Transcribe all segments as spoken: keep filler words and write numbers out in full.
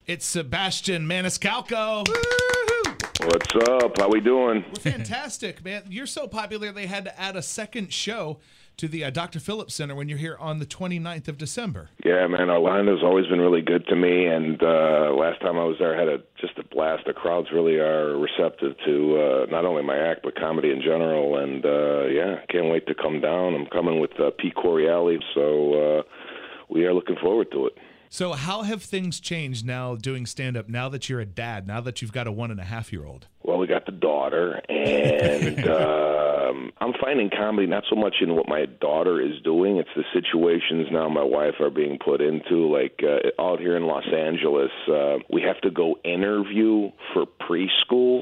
It's Sebastian Maniscalco. What's up? How we doing? We're fantastic, man. You're so popular they had to add a second show to the uh, Doctor Phillips Center when you're here on the twenty-ninth of December. Yeah, man, Orlando's always been really good to me, and uh, last time I was there, I had a, just a blast. The crowds really are receptive to uh, not only my act, but comedy in general, and uh, yeah, can't wait to come down. I'm coming with uh, Pete Corielli, so uh, we are looking forward to it. So how have things changed now doing stand-up, now that you're a dad, now that you've got a one-and-a-half-year-old? Well, we got the daughter, and um, I'm finding comedy not so much in what my daughter is doing. It's the situations now my wife are being put into. Like uh, out here in Los Angeles, uh, we have to go interview for preschools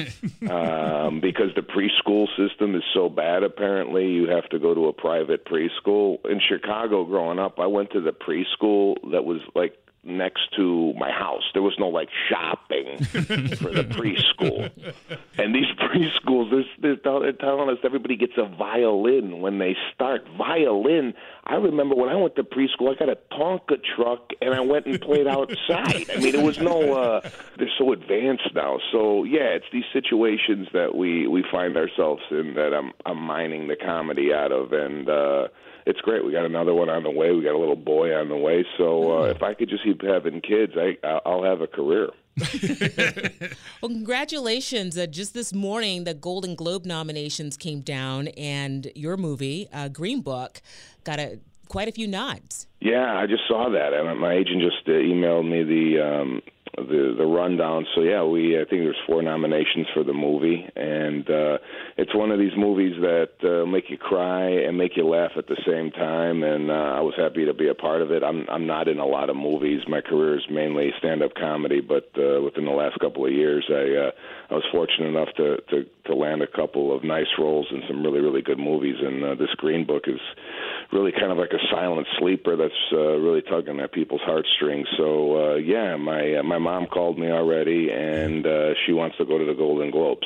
um, because the preschool system is so bad, apparently. You have to go to a private preschool. In Chicago growing up, I went to the preschool that was like next to my house. There was no like shopping for the preschool. And these preschools, they're, they're telling us everybody gets a violin when they start. Violin. I remember when I went to preschool, I got a Tonka truck and I went and played outside. I mean, there was no, uh, they're so advanced now. So yeah, it's these situations that we, we find ourselves in that I'm, I'm mining the comedy out of. And, uh, it's great. We got another one on the way. We got a little boy on the way. So uh, if I could just keep having kids, I, I'll have a career. Well, congratulations. Uh, just this morning, the Golden Globe nominations came down, and your movie, uh, Green Book, got a quite a few nods. Yeah, I just saw that. And my agent just uh, emailed me the um, the the rundown. So yeah, we I think there's four nominations for the movie, and uh, it's one of these movies that uh, make you cry and make you laugh at the same time. And uh, I was happy to be a part of it. I'm I'm not in a lot of movies. My career is mainly stand-up comedy, but uh, within the last couple of years, I uh, I was fortunate enough to, to to land a couple of nice roles in some really really good movies. And uh, this Green Book is really kind of like a silent sleeper that's uh, really tugging at people's heartstrings. So uh, yeah, my uh, my mom called me already, and uh, she wants to go to the Golden Globes.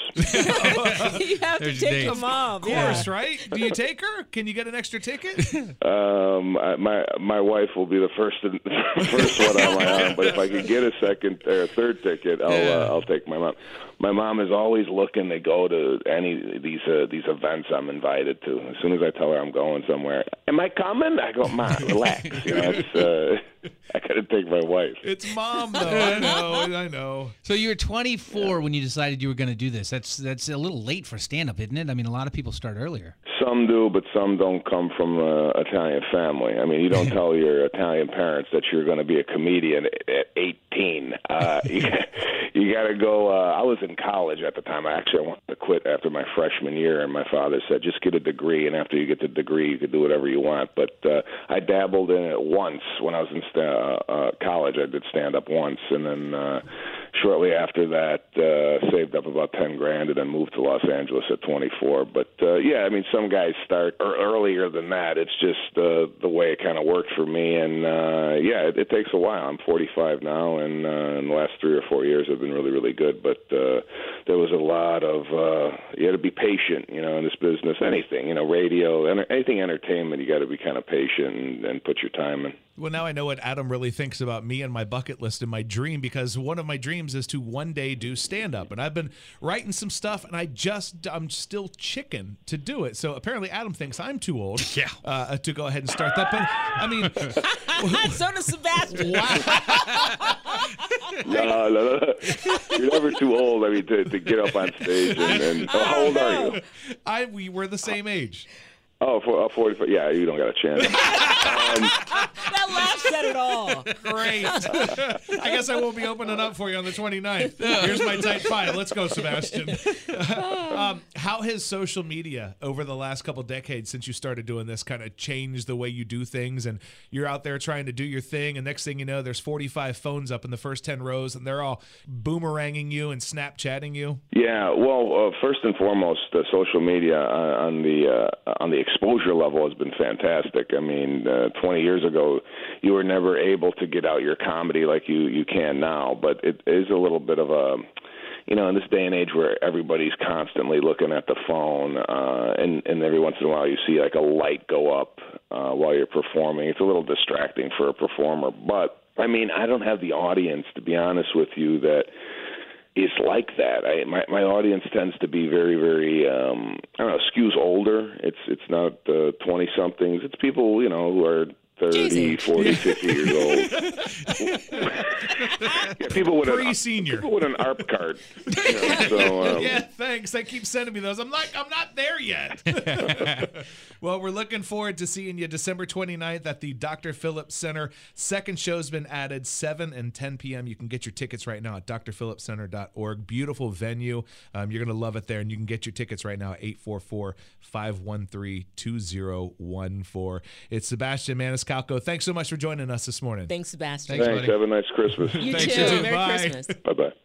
You have There's to your take date. them off. Of course, yeah. Right? Do you take her? Can you get an extra ticket? Um, I, my my wife will be the first first one on my arm, but if I could get a second or a third ticket, I'll Yeah. uh, I'll take my mom. My mom is always looking to go to any these uh, these events I'm invited to. As soon as I tell her I'm going somewhere, am I coming? I go, Mom, relax. You know, it's, uh, I got to take my wife. It's Mom, though. I know. I know. So you were twenty-four yeah. when you decided you were going to do this. That's that's a little late for stand-up, isn't it? I mean, a lot of people start earlier. Some do, but some don't come from an Italian family. I mean, you don't tell your Italian parents that you're going to be a comedian at eighteen. Uh, you you got to go. Uh, I was in college at the time. I actually I wanted to quit after my freshman year, and my father said, just get a degree, and after you get the degree, you can do whatever you want. But uh, I dabbled in it once when I was in sta- uh, college. I did stand-up once, and then uh, shortly after that, uh, saved up about ten grand and then moved to Los Angeles at twenty-four. But, uh, yeah, I mean, some guys start er- earlier than that. It's just uh, the way it kind of worked for me. And, uh, yeah, it, it takes a while. I'm forty-five now, and uh, in the last three or four years have been really, really good. But uh, there was a lot of, uh, you had to be patient, you know, in this business. Anything, you know, radio, enter- anything entertainment, you got to be kind of patient and, and put your time in. Well, now I know what Adam really thinks about me and my bucket list and my dream, because one of my dreams is to one day do stand-up. And I've been writing some stuff, and I just, I'm still chicken to do it. So apparently Adam thinks I'm too old yeah. uh, to go ahead and start that. But, I mean... So does Sebastian. no, no, no. You're never too old, I mean, to, to get up on stage. And, and oh, how old are you? I, we were the same age. Oh, for, uh, forty-five. Yeah, you don't got a chance. um, that laugh said it all. Great. I guess I won't be opening up for you on the twenty-ninth. Here's my tight five. Let's go, Sebastian. um, how has social media over the last couple decades since you started doing this kind of changed the way you do things? And you're out there trying to do your thing, and next thing you know, there's forty-five phones up in the first ten rows, and they're all boomeranging you and Snapchatting you. Yeah, well, uh, first and foremost, uh, social media uh, on the uh, on the exposure level has been fantastic. I mean, uh, twenty years ago, you were never able to get out your comedy like you, you can now, but it is a little bit of a, you know, in this day and age where everybody's constantly looking at the phone, uh, and, and every once in a while you see like a light go up uh, while you're performing. It's a little distracting for a performer, but I mean, I don't have the audience, to be honest with you, that is like that. I, my my audience tends to be very, very, um, I don't know, skews older. It's it's not uh, twenty-somethings. It's people, you know, who are thirty, forty, fifty years old. Yeah, people with Pre-senior. An, people with an A R P card. You know, so, um, yeah, thanks. They keep sending me those. I'm like, I'm not there yet. Well, we're looking forward to seeing you December twenty-ninth at the Doctor Phillips Center. Second show's been added, seven and ten p.m. You can get your tickets right now at d r phillips center dot org. Beautiful venue. Um, you're going to love it there, and you can get your tickets right now at eight four four, five one three, two zero one four. It's Sebastian Maniscalco. Thanks so much for joining us this morning. Thanks, Sebastian. Thanks, thanks. buddy. Have a nice Christmas. You Thanks, too. you too. Merry Bye. Christmas. Bye-bye.